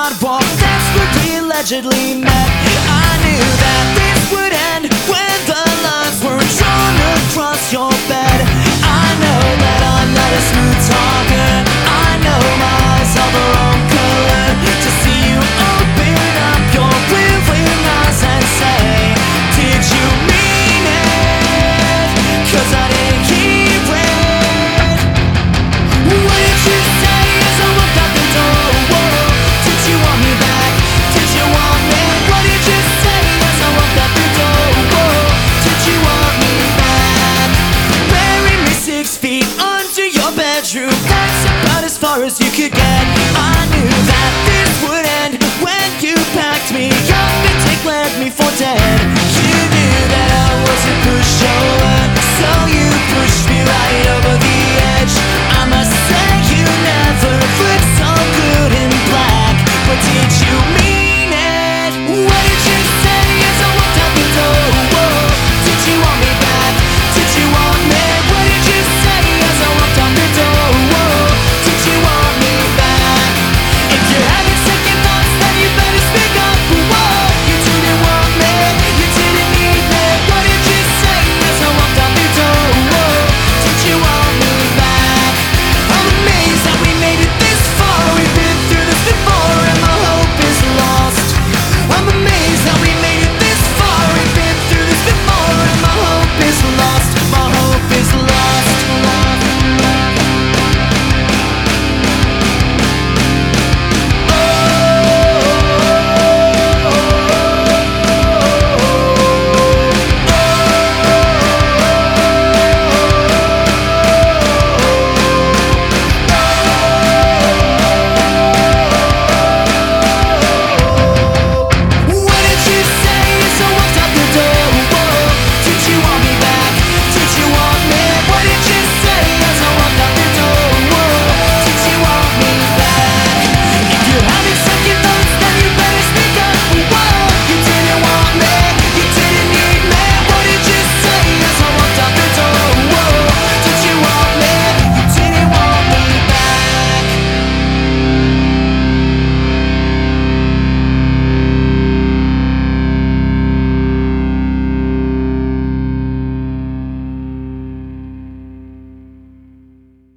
boardwalk, that's where we allegedly met. I knew that this would end when the lines were drawn across your bed. I know that I'm not a smooth talker, I know my eyes are the wrong color. To see you open up your willing eyes and say, did you mean it? 'Cause I didn't hear it. What did you say as I walked out the door? Whoa. Did you want me back? Did you want me? What did you say as I walked out the door? Whoa. Did you want me back? Bury me 6 feet under your bedroom, that's about as far as you could get. I knew that this would end when you packed me up and declared me for dead. You knew that I was a pushover,